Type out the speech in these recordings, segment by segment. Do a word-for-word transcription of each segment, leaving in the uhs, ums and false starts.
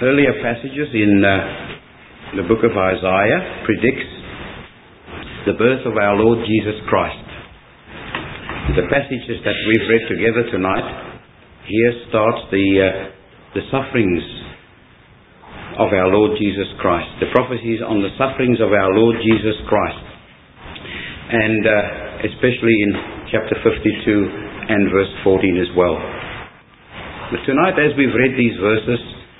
earlier passages in uh, the book of Isaiah predicts the birth of our Lord Jesus Christ. The passages that we've read together tonight, here starts the, uh, the sufferings of our Lord Jesus Christ. The prophecies on the sufferings of our Lord Jesus Christ. And uh, especially in chapter fifty-two and verse fourteen as well. But tonight, as we've read these verses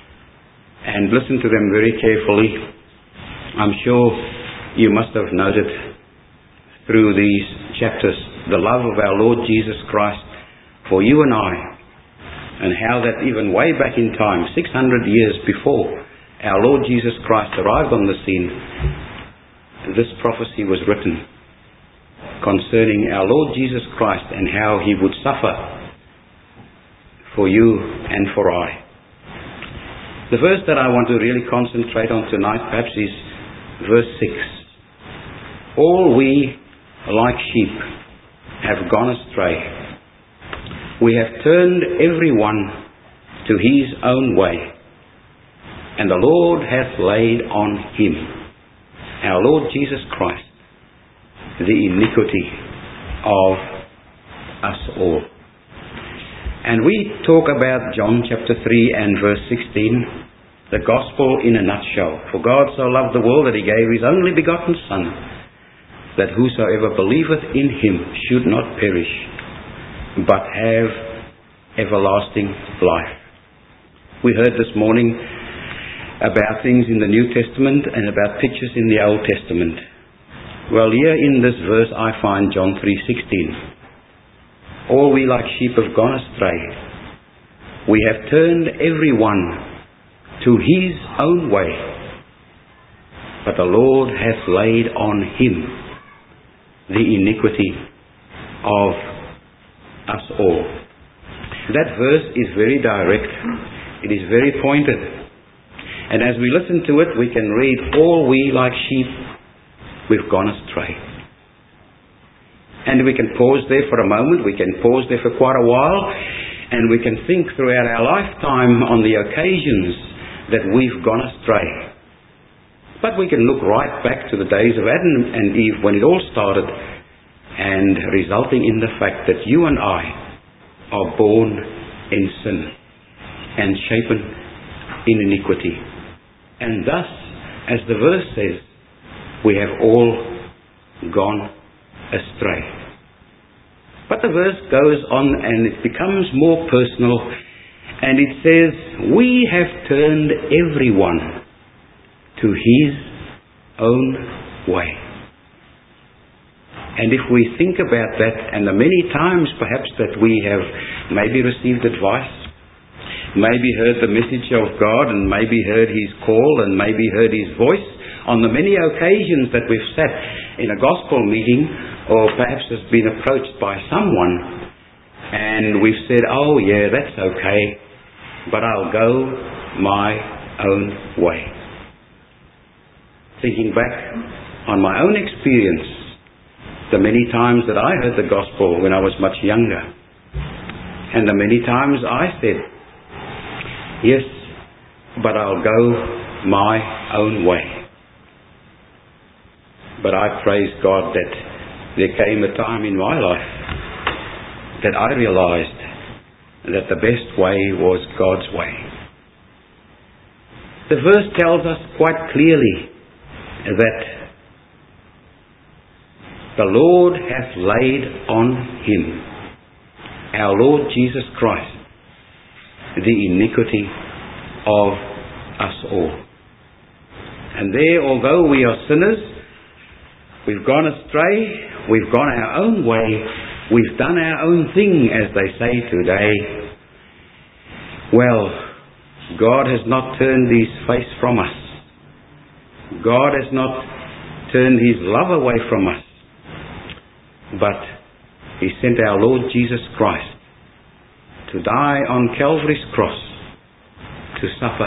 and listened to them very carefully, I'm sure you must have noted through these chapters the love of our Lord Jesus Christ for you and I, and how that even way back in time, six hundred years before our Lord Jesus Christ arrived on the scene, this prophecy was written concerning our Lord Jesus Christ and how He would suffer for you and for I. The verse that I want to really concentrate on tonight perhaps is verse six. All we, like sheep, have gone astray. We have turned every one to his own way, and the Lord hath laid on Him, our Lord Jesus Christ, the iniquity of us all. And we talk about John chapter three and verse sixteen, the gospel in a nutshell. For God so loved the world that He gave His only begotten Son, that whosoever believeth in Him should not perish, but have everlasting life. We heard this morning about things in the New Testament and about pictures in the Old Testament. Well, here in this verse I find John three sixteen. All we like sheep have gone astray. We have turned every one to his own way, but the Lord hath laid on Him the iniquity of us all. That verse is very direct. It is very pointed. And as we listen to it, we can read, all we like sheep, we've gone astray. And we can pause there for a moment, we can pause there for quite a while, and we can think throughout our lifetime on the occasions that we've gone astray. But we can look right back to the days of Adam and Eve when it all started, and resulting in the fact that you and I are born in sin and shapen in iniquity. And thus, as the verse says, we have all gone astray. But the verse goes on and it becomes more personal, and it says, we have turned everyone to his own way. And if we think about that, and the many times perhaps that we have maybe received advice, maybe heard the message of God, and maybe heard His call, and maybe heard His voice, on the many occasions that we've sat in a gospel meeting, or perhaps has been approached by someone, and we've said, oh yeah, that's okay, but I'll go my own way. Thinking back on my own experience, the many times that I heard the gospel when I was much younger, and the many times I said, yes, but I'll go my own way. But I praise God that there came a time in my life that I realized that the best way was God's way. The verse tells us quite clearly that the Lord hath laid on Him, our Lord Jesus Christ, the iniquity of us all. And there, although we are sinners, we've gone astray, we've gone our own way, we've done our own thing, as they say today. Well, God has not turned His face from us. God has not turned His love away from us. But He sent our Lord Jesus Christ to die on Calvary's cross, to suffer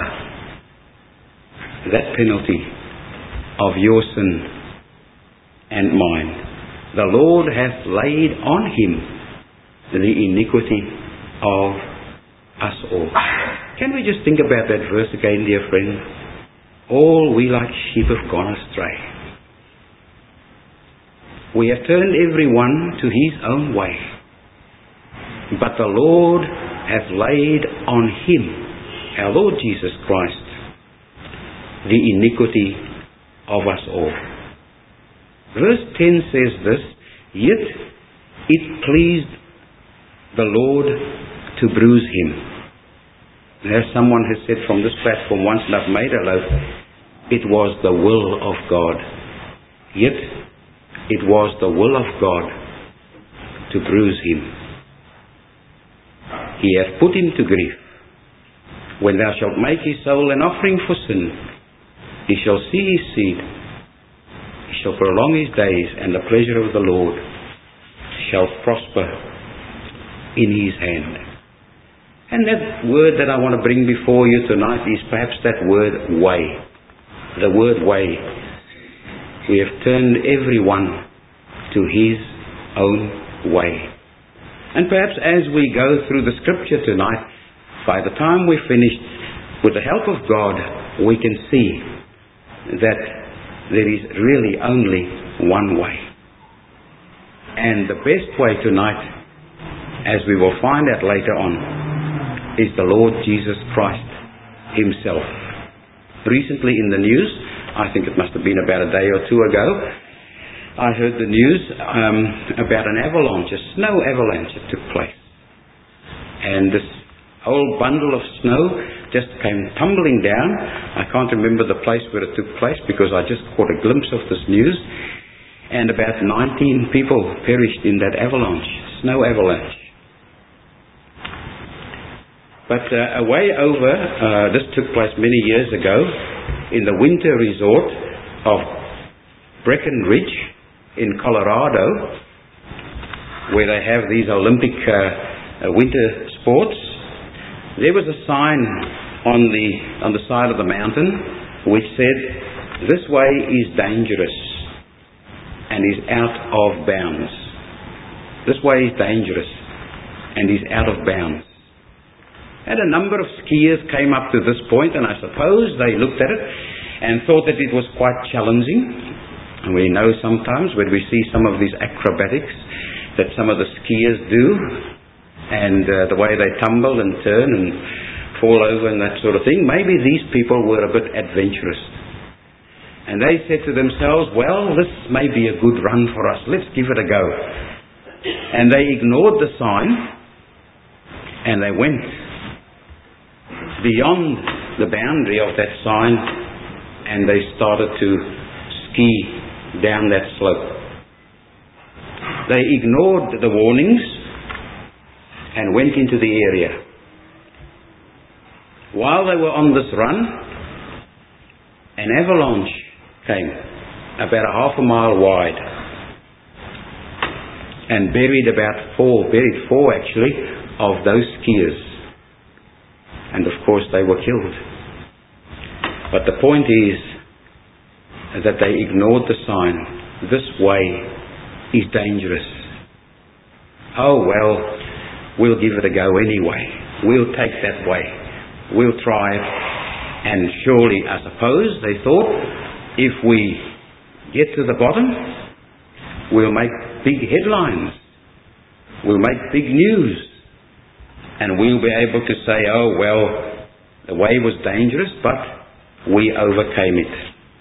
that penalty of your sin and mine. The Lord hath laid on Him the iniquity of us all. Can we just think about that verse again, dear friend? All we like sheep have gone astray. We have turned every one to his own way. But the Lord hath laid on him, our Lord Jesus Christ, the iniquity of us all. Verse ten says this, yet it pleased the Lord to bruise him. As someone has said from this platform once, and I've made a note, it was the will of God. Yet it was the will of God to bruise him. He hath put him to grief. When thou shalt make his soul an offering for sin, he shall see his seed, he shall prolong his days, and the pleasure of the Lord shall prosper in his hand. And that word that I want to bring before you tonight is perhaps that word way. The word way. We have turned everyone to his own way. And perhaps as we go through the scripture tonight, by the time we're finished, with the help of God, we can see that there is really only one way. And the best way tonight, as we will find out later on, is the Lord Jesus Christ himself. Recently in the news, I think it must have been about a day or two ago, I heard the news um, about an avalanche, a snow avalanche that took place. And this whole bundle of snow just came tumbling down. I can't remember the place where it took place because I just caught a glimpse of this news. And about nineteen people perished in that avalanche, snow avalanche. But uh, away over, uh, this took place many years ago, in the winter resort of Breckenridge in Colorado, where they have these Olympic uh, uh, winter sports. There was a sign on the on the side of the mountain which said, "This way is dangerous and is out of bounds." This way is dangerous and is out of bounds. And a number of skiers came up to this point, and I suppose they looked at it and thought that it was quite challenging. And we know sometimes when we see some of these acrobatics that some of the skiers do, and uh, the way they tumble and turn and fall over and that sort of thing, maybe these people were a bit adventurous. And they said to themselves, well, this may be a good run for us, let's give it a go. And they ignored the sign, and they went beyond the boundary of that sign, and they started to ski down that slope. They ignored the warnings and went into the area. While they were on this run, an avalanche came about a half a mile wide and buried about four, buried four actually, of those skiers. And of course they were killed. But the point is that they ignored the sign. This way is dangerous. Oh well, we'll give it a go anyway. We'll take that way. We'll try it. And surely, I suppose, they thought, if we get to the bottom, we'll make big headlines. We'll make big news. And we'll be able to say, oh well, the way was dangerous, but we overcame it.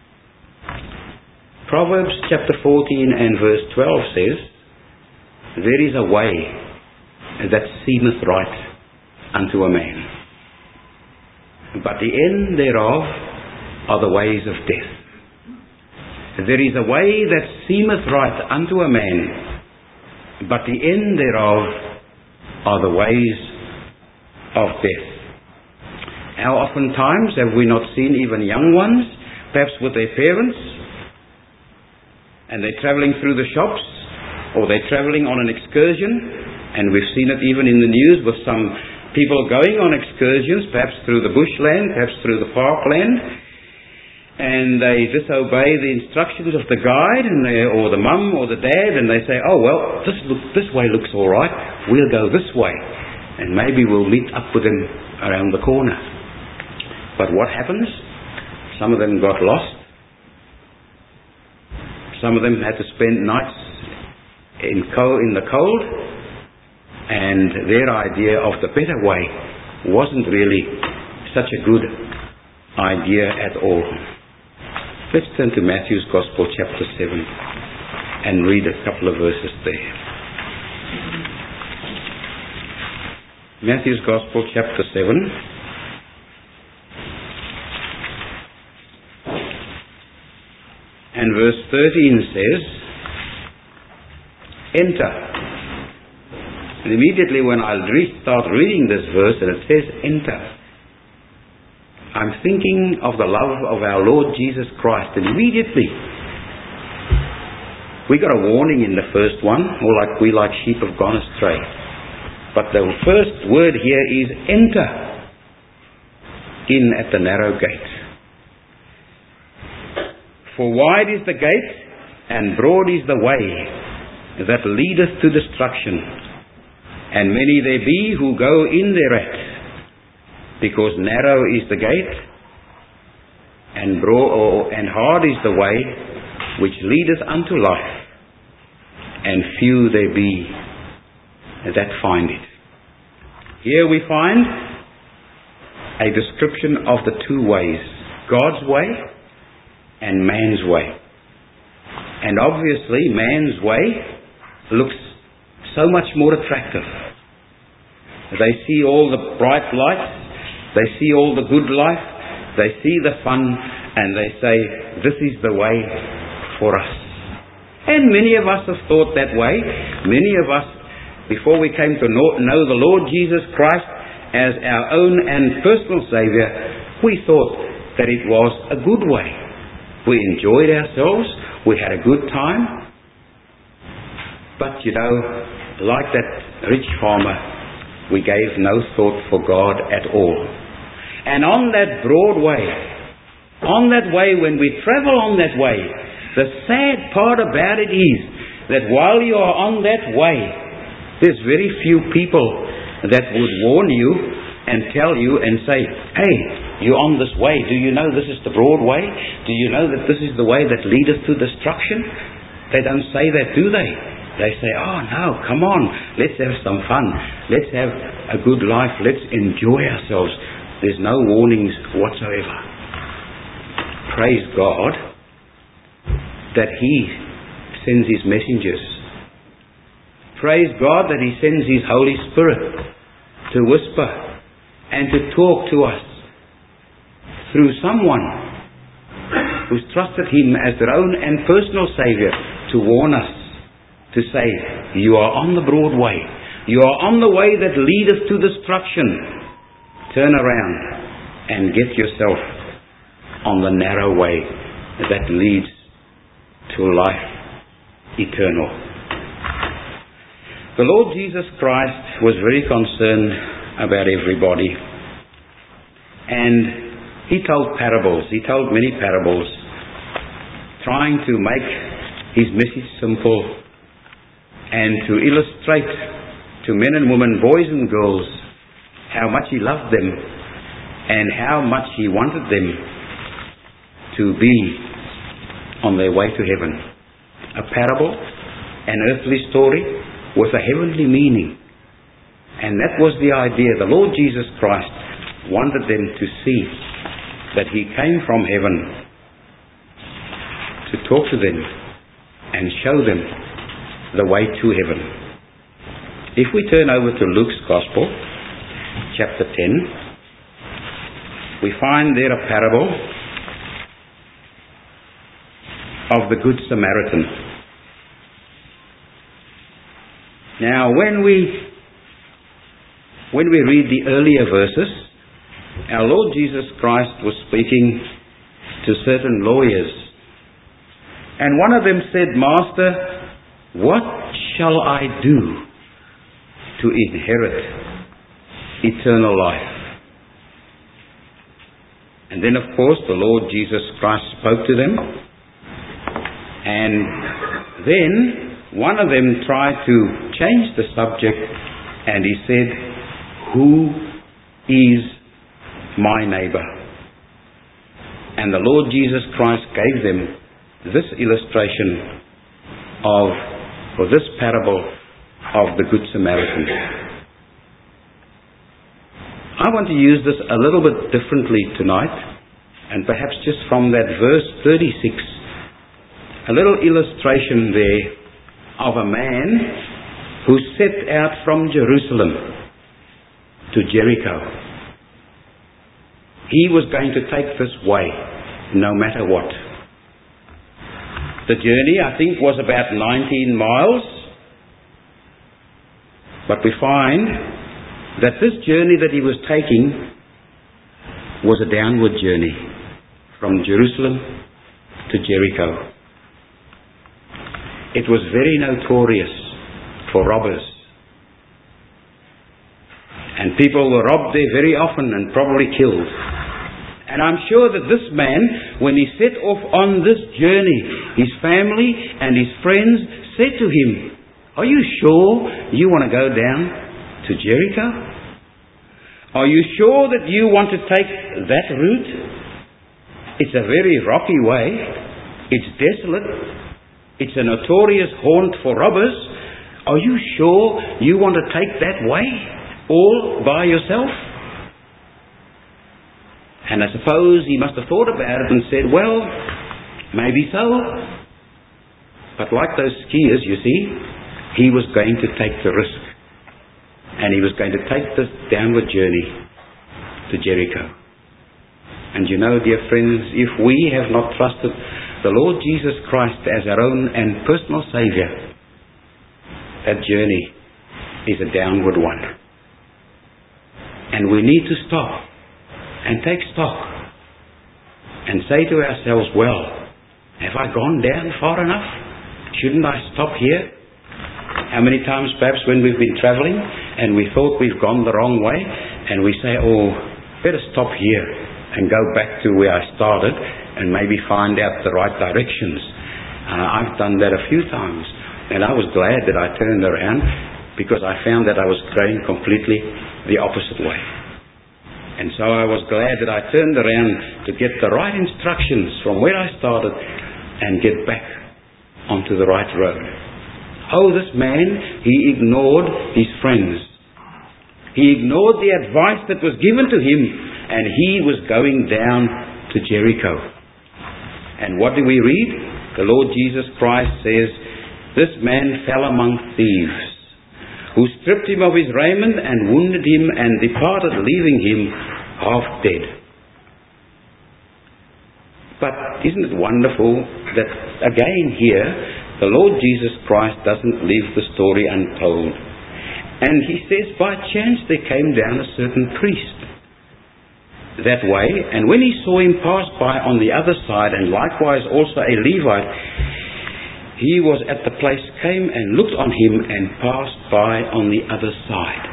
Proverbs chapter fourteen and verse twelve says, there is a way that seemeth right unto a man, but the end thereof are the ways of death. There is a way that seemeth right unto a man, but the end thereof are the ways of death. How oftentimes have we not seen even young ones, perhaps with their parents, and they're travelling through the shops, or they're travelling on an excursion, and we've seen it even in the news with some people going on excursions, perhaps through the bushland, perhaps through the parkland, and they disobey the instructions of the guide, and they, or the mum or the dad, and they say, oh well, this look, this way looks all right, we'll go this way, and maybe we'll meet up with them around the corner. But what happens? Some of them got lost. Some of them had to spend nights in, cold, in the cold. And their idea of the better way wasn't really such a good idea at all. Let's turn to Matthew's Gospel, chapter seven, and read a couple of verses there. Matthew's Gospel, chapter seven. And verse thirteen says, enter. And immediately when I re- start reading this verse and it says enter, I'm thinking of the love of our Lord Jesus Christ. And immediately, we got a warning in the first one, or like we like sheep have gone astray. But the first word here is enter in at the narrow gate. For wide is the gate, and broad is the way that leadeth to destruction, and many there be who go in thereat. Because narrow is the gate, and broad and hard is the way which leadeth unto life, and few there be that find it. Here we find a description of the two ways, God's way and man's way. And obviously man's way looks so much more attractive. They see all the bright lights, they see all the good life, they see the fun, and they say, this is the way for us. And many of us have thought that way. Many of us, before we came to know, know the Lord Jesus Christ as our own and personal Saviour, we thought that it was a good way. We enjoyed ourselves, we had a good time. But you know, like that rich farmer, we gave no thought for God at all. And on that broad way, on that way, when we travel on that way, the sad part about it is that while you are on that way, there's very few people that would warn you and tell you and say, hey, you're on this way. Do you know this is the broad way? Do you know that this is the way that leadeth to destruction? They don't say that, do they? They say, oh no, come on, let's have some fun. Let's have a good life. Let's enjoy ourselves. There's no warnings whatsoever. Praise God that He sends His messengers. Praise God that He sends His Holy Spirit to whisper and to talk to us through someone who's trusted Him as their own and personal Saviour to warn us, to say, you are on the broad way. You are on the way that leadeth to destruction. Turn around and get yourself on the narrow way that leads to life eternal. The Lord Jesus Christ was very concerned about everybody. And He told parables. He told many parables, trying to make His message simple and to illustrate to men and women, boys and girls, how much He loved them and how much He wanted them to be on their way to heaven. A parable, an earthly story with a heavenly meaning. And that was the idea. The Lord Jesus Christ wanted them to see that He came from heaven to talk to them and show them the way to heaven. If we turn over to Luke's Gospel, chapter ten, we find there a parable of the Good Samaritan. Now, when we when we read the earlier verses, our Lord Jesus Christ was speaking to certain lawyers. And one of them said, Master, what shall I do to inherit eternal life? And then, of course, the Lord Jesus Christ spoke to them. And then one of them tried to change the subject, and he said, who is my neighbor? And the Lord Jesus Christ gave them this illustration of, or this parable of the Good Samaritan. I want to use this a little bit differently tonight, and perhaps just from that verse thirty-six, a little illustration there of a man who set out from Jerusalem to Jericho. He was going to take this way, no matter what. The journey, I think, was about nineteen miles, but we find that this journey that he was taking was a downward journey from Jerusalem to Jericho. It was very notorious for robbers. And people were robbed there very often and probably killed. And I'm sure that this man, when he set off on this journey, his family and his friends said to him, "Are you sure you want to go down to Jericho? Are you sure that you want to take that route? It's a very rocky way. It's desolate. It's a notorious haunt for robbers. Are you sure you want to take that way all by yourself?" And I suppose he must have thought about it and said, "Well, maybe so." But like those skiers, you see, he was going to take the risk. And he was going to take this downward journey to Jericho. And you know, dear friends, if we have not trusted the Lord Jesus Christ as our own and personal Saviour, that journey is a downward one. And we need to stop and take stock and say to ourselves, "Well, have I gone down far enough? Shouldn't I stop here?" How many times perhaps when we've been travelling and we thought we've gone the wrong way and we say, "Oh, better stop here and go back to where I started and maybe find out the right directions." Uh, I've done that a few times, and I was glad that I turned around, because I found that I was going completely the opposite way. And so I was glad that I turned around to get the right instructions from where I started and get back onto the right road. Oh, this man, he ignored his friends. He ignored the advice that was given to him, and he was going down to Jericho. And what do we read? The Lord Jesus Christ says, "This man fell among thieves, who stripped him of his raiment and wounded him and departed, leaving him half dead." But isn't it wonderful that again here, the Lord Jesus Christ doesn't leave the story untold. And he says, by chance there came down a certain priest that way, and when he saw him pass by on the other side, and likewise also a Levite, he was at the place, came and looked on him and passed by on the other side.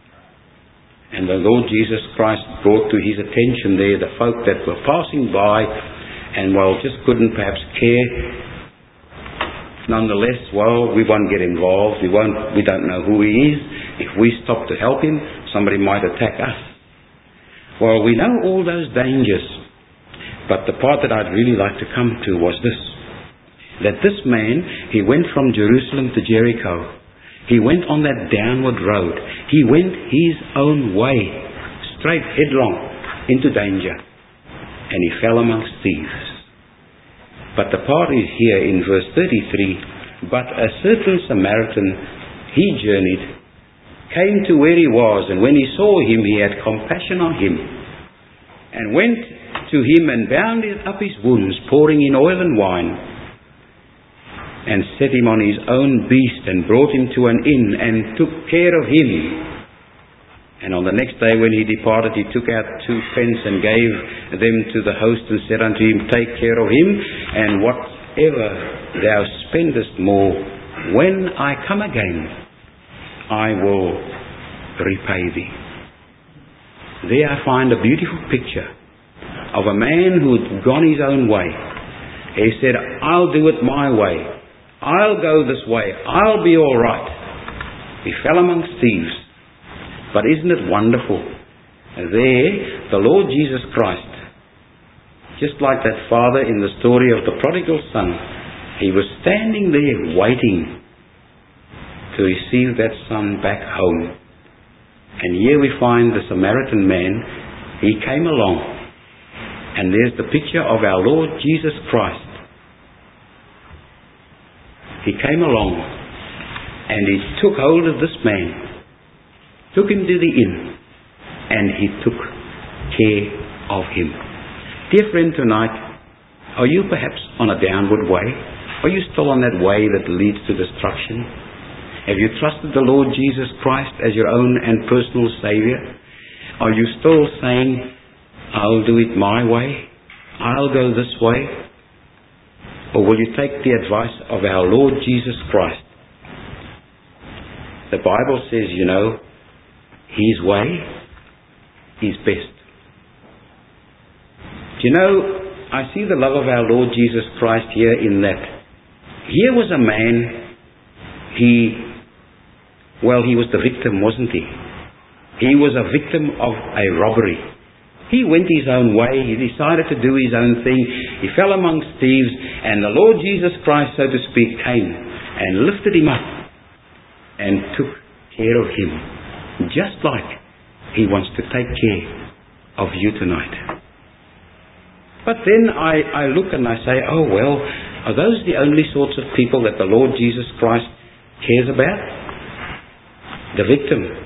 And the Lord Jesus Christ brought to his attention there the folk that were passing by, and well, just couldn't perhaps care. Nonetheless, well, we won't get involved. We won't. We don't know who he is. If we stop to help him, somebody might attack us. Well, we know all those dangers. But the part that I'd really like to come to was this. That this man, he went from Jerusalem to Jericho. He went on that downward road. He went his own way, straight headlong into danger. And he fell amongst thieves. But the part is here in verse thirty-three, "But a certain Samaritan, he journeyed, came to where he was, and when he saw him, he had compassion on him, and went to him and bound up his wounds, pouring in oil and wine, and set him on his own beast, and brought him to an inn, and took care of him. And on the next day when he departed, he took out two pence and gave them to the host, and said unto him, Take care of him, and whatever thou spendest more, when I come again, I will repay thee." There I find a beautiful picture of a man who had gone his own way. He said, "I'll do it my way. I'll go this way. I'll be all right." He fell amongst thieves. But isn't it wonderful? There, the Lord Jesus Christ Just like that father in the story of the prodigal son, he was standing there waiting to receive that son back home. And here we find the Samaritan man, he came along. And there's the picture of our Lord Jesus Christ. He came along and he took hold of this man, took him to the inn, and he took care of him. Dear friend, tonight, are you perhaps on a downward way? Are you still on that way that leads to destruction? Have you trusted the Lord Jesus Christ as your own and personal Savior? Are you still saying, I'll do it my way, I'll go this way? Or will you take the advice of our Lord Jesus Christ? The Bible says, you know, His way is best. Do you know, I see the love of our Lord Jesus Christ here in that. Here was a man, he, well, he was the victim, wasn't he? He was a victim of a robbery. He went his own way. He decided to do his own thing. He fell amongst thieves, and the Lord Jesus Christ, so to speak, came and lifted him up and took care of him, just like He wants to take care of you tonight. But then I, I look and I say, oh well, are those the only sorts of people that the Lord Jesus Christ cares about? The victim.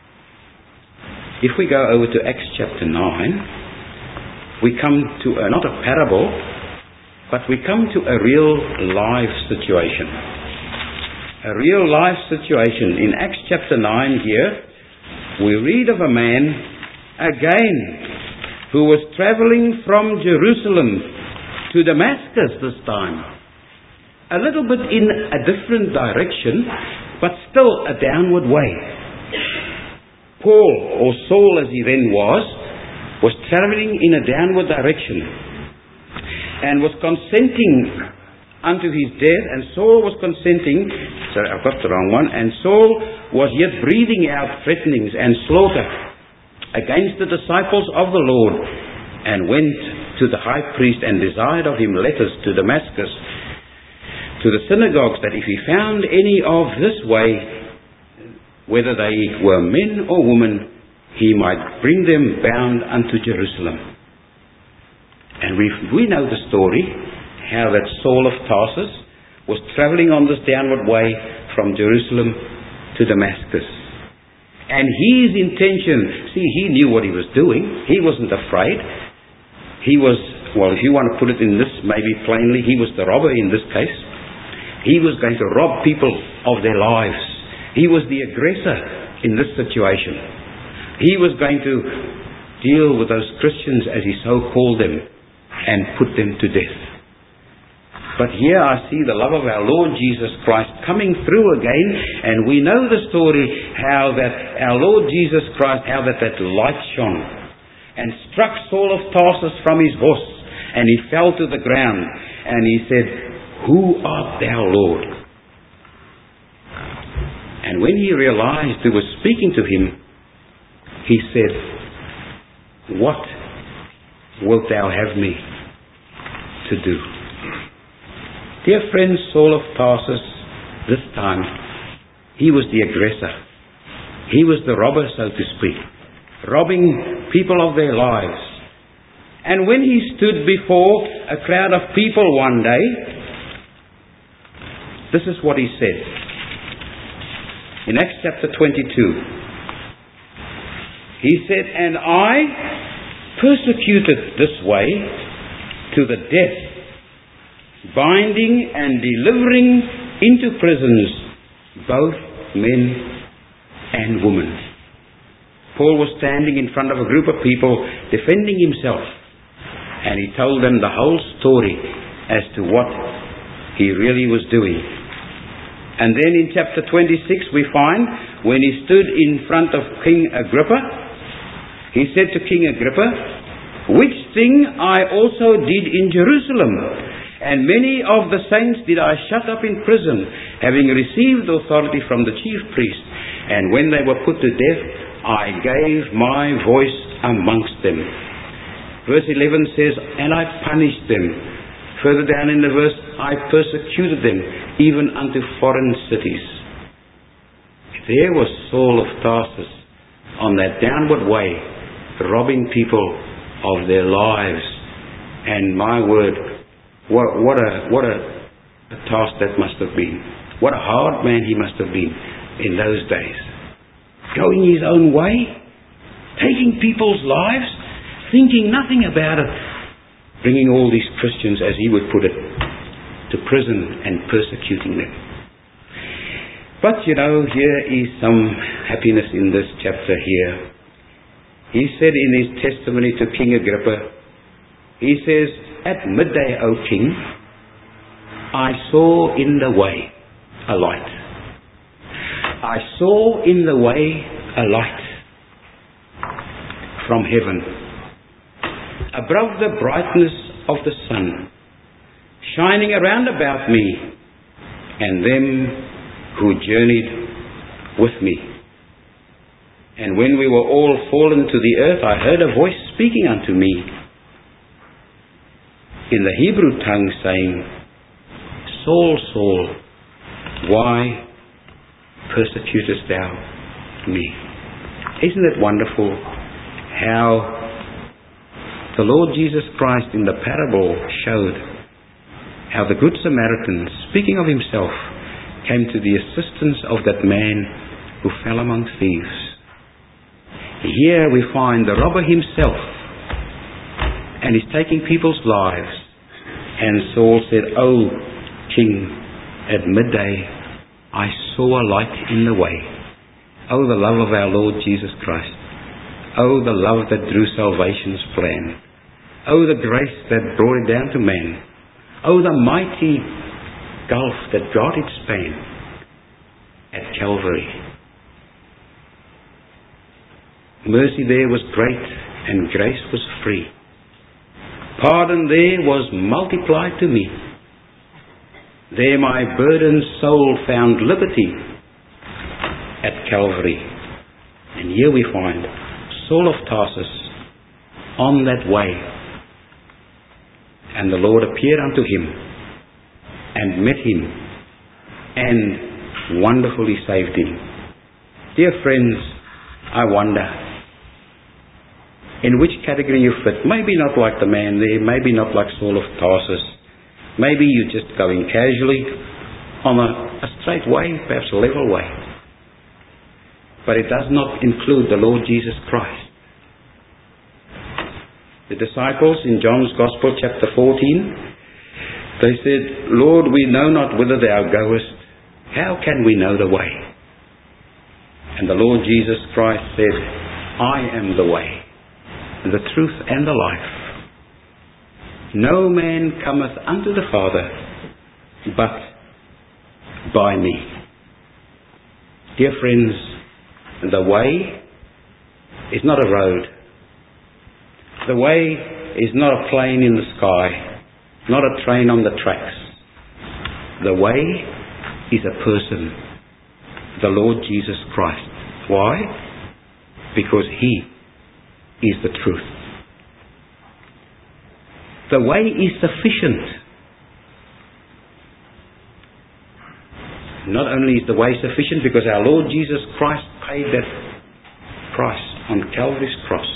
If we go over to Acts chapter nine, we come to a, not a parable, but we come to a real life situation. A real life situation. In Acts chapter nine here, we read of a man, again, who was travelling from Jerusalem to Damascus this time. A little bit in a different direction, but still a downward way. Paul, or Saul as he then was, was travelling in a downward direction and was consenting unto his death, and Saul was consenting, sorry, I've got the wrong one, and Saul was yet breathing out threatenings and slaughter against the disciples of the Lord, and went to the high priest and desired of him letters to Damascus, to the synagogues, that if he found any of this way, whether they were men or women, he might bring them bound unto Jerusalem. And we we know the story, how that Saul of Tarsus was travelling on this downward way from Jerusalem to Damascus. And his intention, see, he knew what he was doing. He wasn't afraid. He was, well, if you want to put it in this maybe plainly, he was the robber in this case. He was going to rob people of their lives. He was the aggressor in this situation. He was going to deal with those Christians, as he so called them, and put them to death. But here I see the love of our Lord Jesus Christ coming through again, and we know the story how that our Lord Jesus Christ, how that that light shone and struck Saul of Tarsus from his horse, and he fell to the ground, and he said, "Who art thou, Lord?" And when he realized who was speaking to him, he said, "What wilt thou have me to do?" Dear friend, Saul of Tarsus, this time, he was the aggressor. He was the robber, so to speak, robbing people of their lives. And when he stood before a crowd of people one day, this is what he said. In Acts chapter twenty-two, he said, "And I persecuted this way to the death, binding and delivering into prisons both men and women." Paul was standing in front of a group of people defending himself, and he told them the whole story as to what he really was doing. And then in chapter twenty-six we find, when he stood in front of King Agrippa, he said to King Agrippa, "Which thing I also did in Jerusalem, and many of the saints did I shut up in prison, having received authority from the chief priest. And when they were put to death, I gave my voice amongst them." Verse eleven says, and I punished them. Further down in the verse, I persecuted them, even unto foreign cities. There was Saul of Tarsus on that downward way, robbing people of their lives. And my word, what, what, a, what a, a task that must have been. What a hard man he must have been in those days. Going his own way, taking people's lives, thinking nothing about it, bringing all these Christians, as he would put it, to prison and persecuting them. But you know, here is some happiness in this chapter here. He said in his testimony to King Agrippa, he says, at midday, O King, I saw in the way a light. I saw in the way a light from heaven, above the brightness of the sun, shining around about me and them who journeyed with me. And when we were all fallen to the earth, I heard a voice speaking unto me in the Hebrew tongue, saying, Saul, Saul, why persecutest thou me? Isn't it wonderful how the Lord Jesus Christ in the parable showed how the Good Samaritan, speaking of himself, came to the assistance of that man who fell among thieves. Here we find the robber himself, and he's taking people's lives. And Saul said, O King, at midday I saw a light in the way. Oh, the love of our Lord Jesus Christ. Oh, the love that drew salvation's plan. Oh, the grace that brought it down to man. Oh, the mighty gulf that God had span at Calvary. Mercy there was great and grace was free. Pardon there was multiplied to me. There my burdened soul found liberty at Calvary. And here we find Saul of Tarsus on that way. And the Lord appeared unto him and met him and wonderfully saved him. Dear friends, I wonder in which category you fit. Maybe not like the man there, maybe not like Saul of Tarsus. Maybe you're just going casually on a, a straight way, perhaps a level way. But it does not include the Lord Jesus Christ. The disciples in John's Gospel chapter fourteen, they said, Lord, we know not whither thou goest. How can we know the way? And the Lord Jesus Christ said, I am the way, the truth and the life. No man cometh unto the Father but by me. Dear friends, the way is not a road. The way is not a plane in the sky. Not a train on the tracks. The way is a person, the Lord Jesus Christ. Why? Because He is the truth. The way is sufficient. Not only is the way sufficient because our Lord Jesus Christ paid that price on Calvary's cross,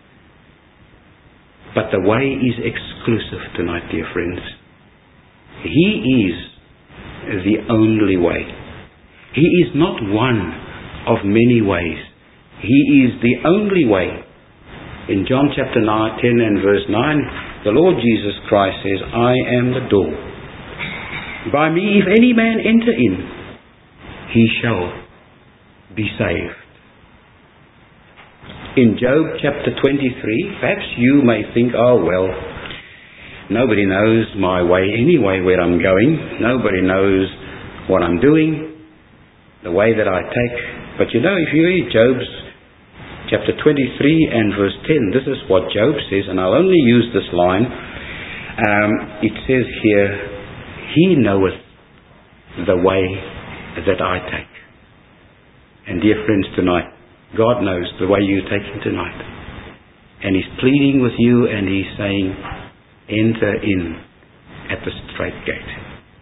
but the way is exclusive tonight, dear friends. He is the only way. He is not one of many ways. He is the only way. In John chapter ten and verse nine, the Lord Jesus Christ says, I am the door. By me, if any man enter in, he shall be saved. In Job chapter twenty-three, perhaps you may think, oh well, nobody knows my way anyway, where I'm going. Nobody knows what I'm doing, the way that I take. But you know, if you read Job's chapter twenty-three and verse ten, this is what Job says, and I'll only use this line. Um, it says here, He knoweth the way that I take. And dear friends, tonight, God knows the way you're taking tonight. And He's pleading with you and He's saying, enter in at the straight gate.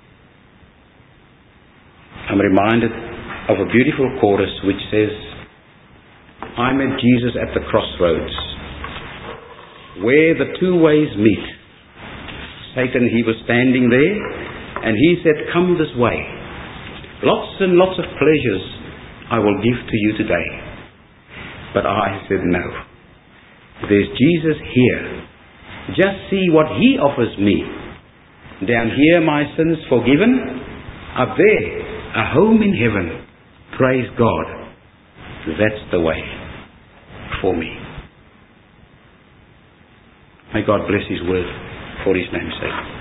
I'm reminded of a beautiful chorus which says, I met Jesus at the crossroads, where the two ways meet. Satan, he was standing there, and he said, come this way. Lots and lots of pleasures I will give to you today. But I said, no. There's Jesus here. Just see what He offers me. Down here, my sins forgiven. Up there, a home in heaven. Praise God. That's the way for me. May God bless His word for His name's sake.